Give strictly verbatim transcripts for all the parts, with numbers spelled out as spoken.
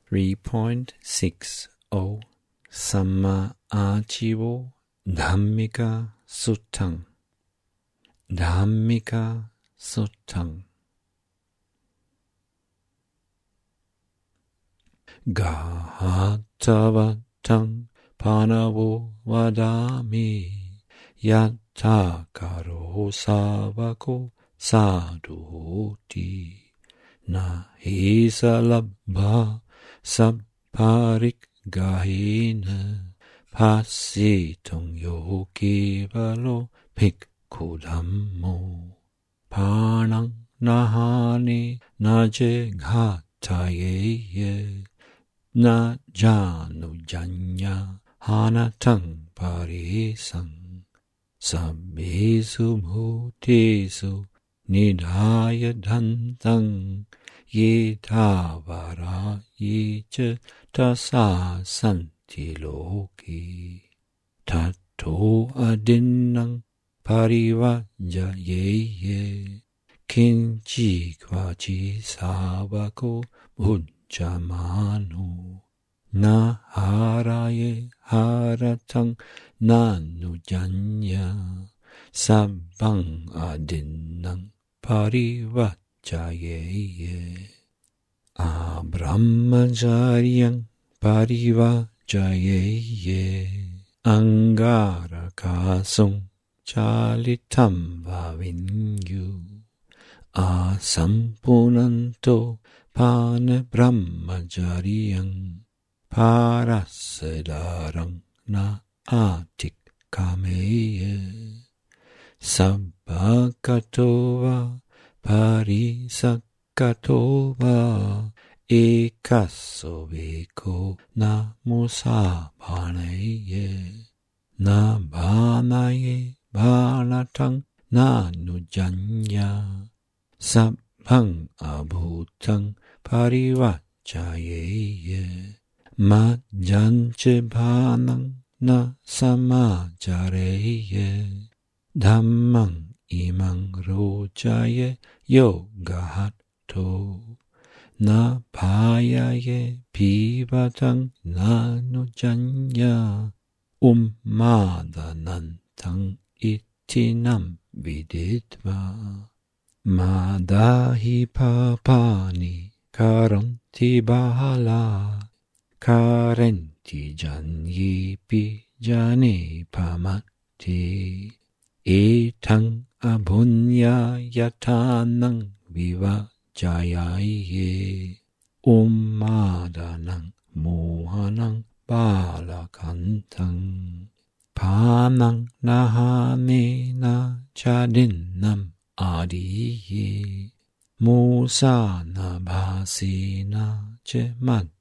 three point six zero Samma Achivo Dhammika Suttang Dhammika Suttang Gahatavattang Panavo Vadami Yatta Karo Savako Sadhuti Na Hisa Labha Sabparik Gahina Pasitung Yogi Valo Bhikkhu Dhammo Panang Nahani Naje Ghataye Na Janu Janya Hanatang Parisang Sabbesu Bhutesu Nidhaya Dhantang Yedhavara Yecha Tasa Santi Loki Tato Adinang Parivaja Yeye Kinchi Kvachi Savako Bhujamano Na Haraye Haratang Nanujanya Sabbang Adinang Parivajaye Abrahmacharyang Parivajaye Angarakasung Chalitam Vavinyu Asampunanto Pane Brahmacharyang Parasedarang Na Atik Kameye Sabbakatova Parisakatova Ekasoveko Namusabhanaye Nabhanaye Bhanatang Nanujanya Sabbhang Abhutang Parivajaye Majjanche Bhanang Na Samajareye Dhammang Imang Rojaye Yogahatto Na Bhayaye Pivatang Nanujanya Ummadanantang Itinam Viditva Madahi Papani Karanti Bahala Karenti Janyipi Jane Pamati Etang Abhunya Yatanang Vivajayaye Ummadanang Mohanang Balakantang Panang Nahanena Chadinnam Adiye Musana Bhasina Che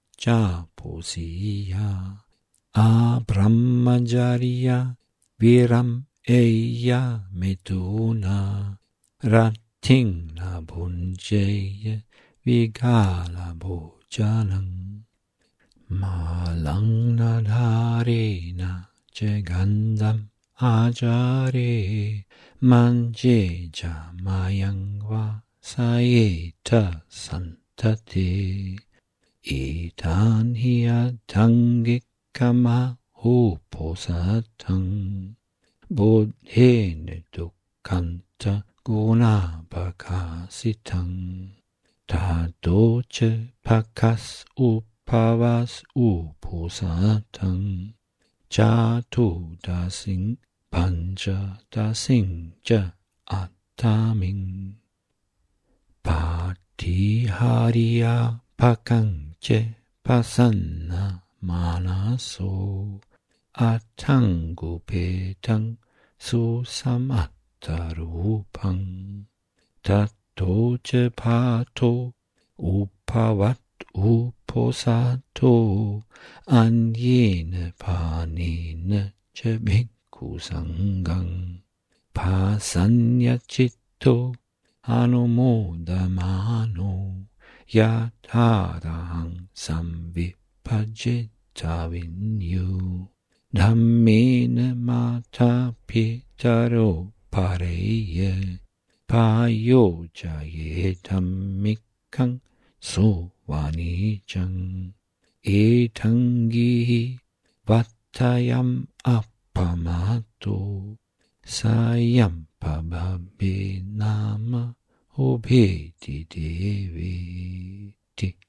Majjaposiya Abrahmacharya Viram Eya Mituna Rating na Bhunjaya Vigala Bhojanang Malang Nadharena Jagandam Ajare Manje Jamayangva Sayeta Santati Itan Hiyatangikama Uposatang Buddhene Dukkanta Guna Bhakasitang Tadoche Pakas Upavas Uposatang Jatu Dasing Panja Dasing Ja Attaming Patihariya Pakang Je Pasanna Manaso Atangu Petang Susamatarupang Tato Je Pato Upavat Uposato Anyena Panina Je Bhikkhu Sanghang Pasanya Chitto Anumodamano Yatarahang Samvipajita Vinyu Dhammena Mata Pitaro Pareye Payojaye Dhammikang Suvanijang etangi vatayam appamato sayam pabhabe nama obheti deveti.